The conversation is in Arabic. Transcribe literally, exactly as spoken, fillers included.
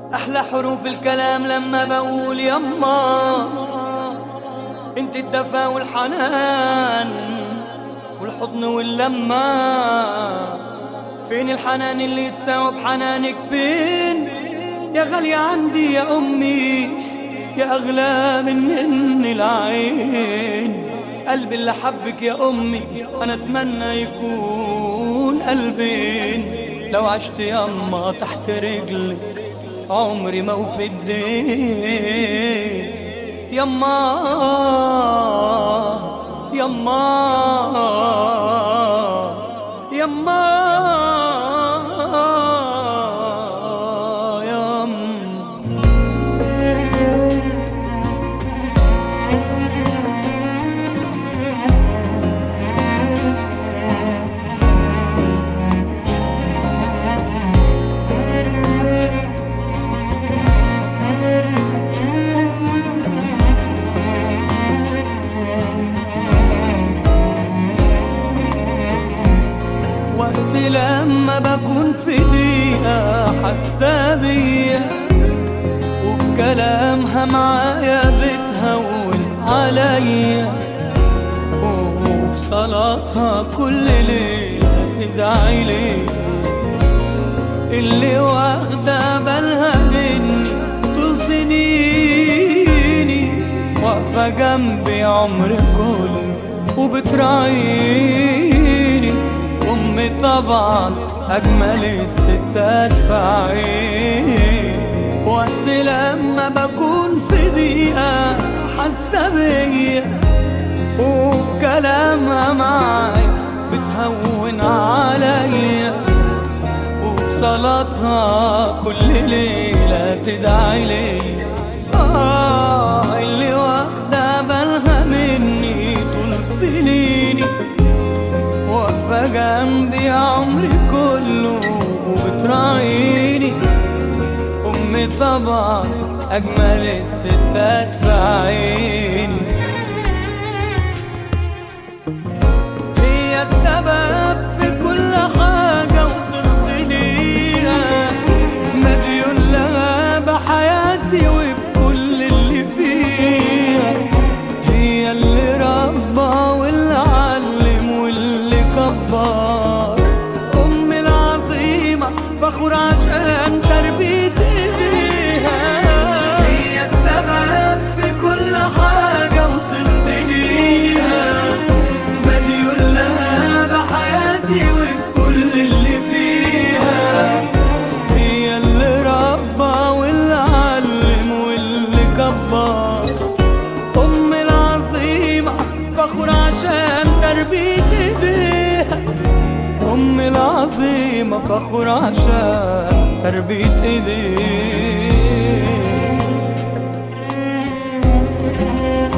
أحلى حروف الكلام لما بقول يما، انت الدفا والحنان والحضن واللمة. فين الحنان اللي يتساوى بحنانك؟ فين يا غالية عندي يا أمي، يا أغلى من من العين؟ قلبي اللي حبك يا أمي أنا أتمنى يكون قلبين. لو عشت يما تحت رجلك عمري ما وفي الدين. يما يما يما وقت لما بكون في دقيقة حاسة بيا، وفي كلامها معايا بتهون عليا، وفي صلاتها كل ليلة تدعي لي. اللي واخدة بالها مني طول سنيني، واقفة جنبي عمري كله وبتراعيني. أمي طبعا أجمل الستات في عيني. وقت لما بكون في ضيقة حاسة بيا، وبكلامها معايا بتهون عليا، وفي صلاتها كل ليلة تدعي لي. آه اللي واخدة بالها مني طول سنيني، واقفة جنبي عمري كله وبتراعيني. أمي طبعا أجمل الستات في عيني. هي السبب في كل حاجة وصلت ليها، مديون لها بحياتي وبكل اللي فيها. هي اللي ربى واللي علم واللي كبر. أمي العظيمة فخور عشان تربية ايديها. هي السبب في كل حاجة وصلت ليها، مديون لها بحياتي وبكل اللي فيها. هي اللي ربى واللي علم واللي كبر. أمي العظيمة فخور عشان تربية ايديها. أمي العظيمة فخور عشان تربية ايديها.